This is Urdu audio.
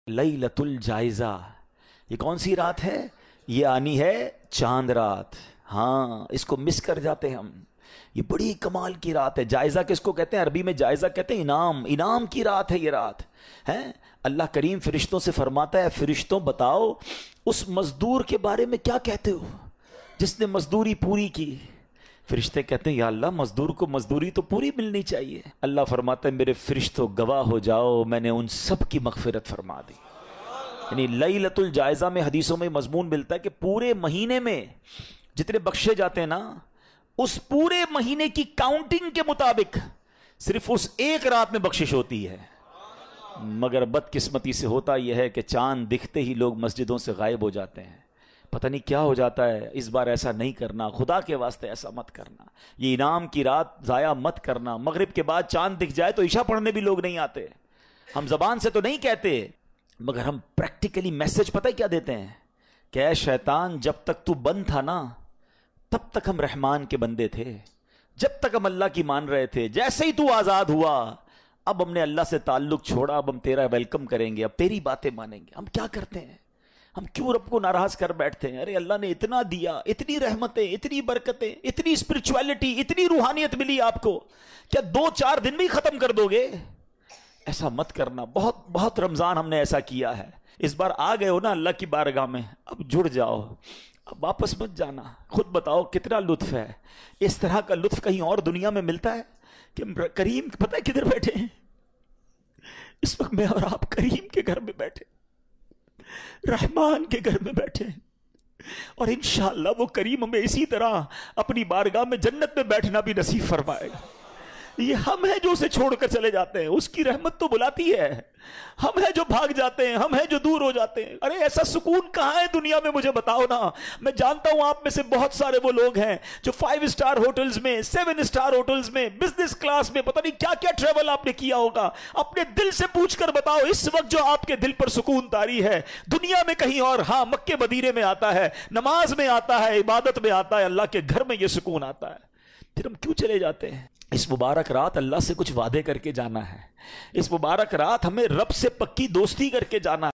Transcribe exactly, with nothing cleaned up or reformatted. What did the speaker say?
لیلۃ الجائزہ، یہ کون سی رات ہے؟ یہ آنی ہے چاند رات۔ ہاں، اس کو مس کر جاتے ہیں ہم۔ یہ بڑی کمال کی رات ہے۔ جائزہ کس کو کہتے ہیں؟ عربی میں جائزہ کہتے ہیں انعام، انعام کی رات ہے یہ رات ہے۔ اللہ کریم فرشتوں سے فرماتا ہے، فرشتوں بتاؤ اس مزدور کے بارے میں کیا کہتے ہو جس نے مزدوری پوری کی؟ فرشتے کہتے ہیں یا اللہ مزدور کو مزدوری تو پوری ملنی چاہیے۔ اللہ فرماتا ہے میرے فرشتوں گواہ ہو جاؤ، میں نے ان سب کی مغفرت فرما دی۔ یعنی لیلۃ الجائزہ میں حدیثوں میں مضمون ملتا ہے کہ پورے مہینے میں جتنے بخشے جاتے ہیں نا، اس پورے مہینے کی کاؤنٹنگ کے مطابق صرف اس ایک رات میں بخشش ہوتی ہے۔ مگر بدقسمتی سے ہوتا یہ ہے کہ چاند دکھتے ہی لوگ مسجدوں سے غائب ہو جاتے ہیں۔ پتہ نہیں کیا ہو جاتا ہے۔ اس بار ایسا نہیں کرنا، خدا کے واسطے ایسا مت کرنا، یہ انعام کی رات ضائع مت کرنا۔ مغرب کے بعد چاند دکھ جائے تو عشاء پڑھنے بھی لوگ نہیں آتے۔ ہم زبان سے تو نہیں کہتے، مگر ہم پریکٹیکلی میسج پتہ کیا دیتے ہیں کہ اے شیطان جب تک تو بند تھا نا تب تک ہم رحمان کے بندے تھے، جب تک ہم اللہ کی مان رہے تھے، جیسے ہی تو آزاد ہوا اب ہم نے اللہ سے تعلق چھوڑا، اب ہم تیرا ویلکم کریں گے، اب تیری باتیں مانیں گے۔ ہم کیا کرتے ہیں؟ ہم کیوں رب کو ناراض کر بیٹھتے ہیں؟ ارے اللہ نے اتنا دیا، اتنی رحمتیں، اتنی برکتیں، اتنی اسپرچویلٹی، اتنی روحانیت ملی آپ کو، کیا دو چار دن میں ہی ختم کر دو گے؟ ایسا مت کرنا۔ بہت بہت رمضان ہم نے ایسا کیا ہے۔ اس بار آ گئے ہو نا اللہ کی بارگاہ میں، اب جڑ جاؤ، اب واپس مت جانا۔ خود بتاؤ کتنا لطف ہے۔ اس طرح کا لطف کہیں اور دنیا میں ملتا ہے کہ کریم پتہ ہے کدھر بیٹھے ہیں؟ اس وقت میں اور آپ کریم کے گھر میں بیٹھے، رحمان کے گھر میں بیٹھے ہیں، اور انشاءاللہ وہ کریم ہمیں اسی طرح اپنی بارگاہ میں جنت میں بیٹھنا بھی نصیب فرمائے گا۔ یہ ہم ہیں جو اسے چھوڑ کر چلے جاتے ہیں، اس کی رحمت تو بلاتی ہے، ہم ہیں جو بھاگ جاتے ہیں، ہم ہیں جو دور ہو جاتے ہیں۔ ارے ایسا سکون کہاں ہے دنیا میں؟ مجھے بتاؤ نا۔ میں جانتا ہوں آپ میں سے بہت سارے وہ لوگ ہیں جو فائیو اسٹار ہوٹلز میں، سیون اسٹار ہوٹلز میں، بزنس کلاس میں، پتہ نہیں کیا کیا ٹریول آپ نے کیا ہوگا۔ اپنے دل سے پوچھ کر بتاؤ اس وقت جو آپ کے دل پر سکون طاری ہے دنیا میں کہیں اور؟ ہاں، مکے مدینے میں آتا ہے، نماز میں آتا ہے، عبادت میں آتا ہے، اللہ کے گھر میں یہ سکون آتا ہے۔ پھر ہم کیوں چلے جاتے ہیں؟ اس مبارک رات اللہ سے کچھ وعدے کر کے جانا ہے۔ اس مبارک رات ہمیں رب سے پکی دوستی کر کے جانا ہے۔